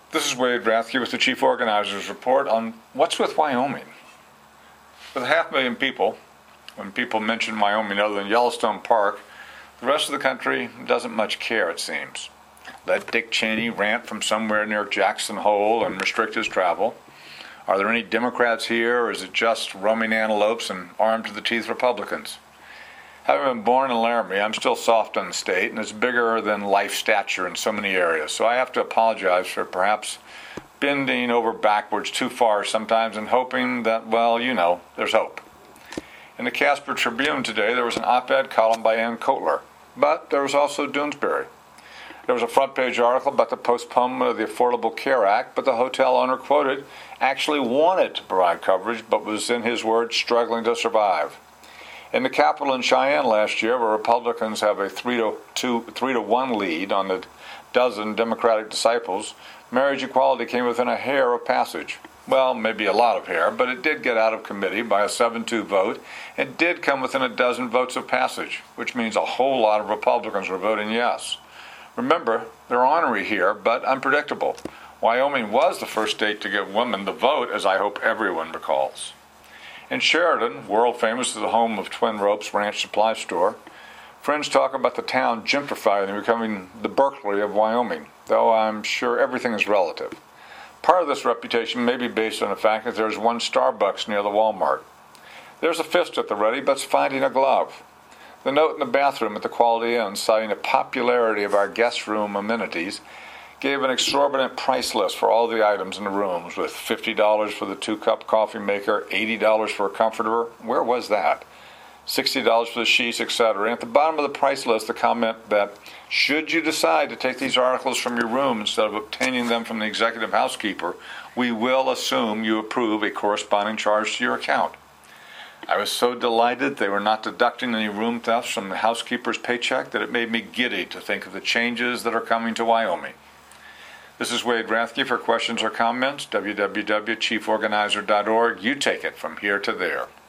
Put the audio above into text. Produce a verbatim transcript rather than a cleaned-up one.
This is Wade Rathke with the Chief Organizer's Report on what's with Wyoming. With a half million people, when people mention Wyoming other than Yellowstone Park, the rest of the country doesn't much care, it seems. Let Dick Cheney rant from somewhere near Jackson Hole and restrict his travel. Are there any Democrats here, or is it just roaming antelopes and armed to the teeth Republicans? Having been born in Laramie, I'm still soft on the state, and it's bigger than life stature in so many areas. So I have to apologize for perhaps bending over backwards too far sometimes and hoping that, well, you know, there's hope. In the Casper Tribune today, there was an op-ed column by Ann Kotler, but there was also Doonesbury. There was a front-page article about the postponement of the Affordable Care Act, but the hotel owner quoted actually wanted to provide coverage, but was, in his words, struggling to survive. In the Capitol in Cheyenne last year, where Republicans have a three to two, three to one lead on the dozen Democratic disciples, marriage equality came within a hair of passage. Well, maybe a lot of hair, but it did get out of committee by a seven two vote and did come within a dozen votes of passage, which means a whole lot of Republicans were voting yes. Remember, they're ornery here, but unpredictable. Wyoming was the first state to give women the vote, as I hope everyone recalls. In Sheridan, world famous as the home of Twin Ropes Ranch Supply Store, friends talk about the town gentrifying and becoming the Berkeley of Wyoming, though I'm sure everything is relative. Part of this reputation may be based on the fact that there's one Starbucks near the Walmart. There's a fist at the ready, but it's finding a glove. The note in the bathroom at the Quality Inn, citing the popularity of our guest room amenities, gave an exorbitant price list for all the items in the rooms, with fifty dollars for the two-cup coffee maker, eighty dollars for a comforter. Where was that? sixty dollars for the sheets, et cetera. And at the bottom of the price list, the comment that, should you decide to take these articles from your room instead of obtaining them from the executive housekeeper, we will assume you approve a corresponding charge to your account. I was so delighted they were not deducting any room thefts from the housekeeper's paycheck that it made me giddy to think of the changes that are coming to Wyoming. This is Wade Rathke. For questions or comments, w w w dot chief organizer dot org. You take it from here to there.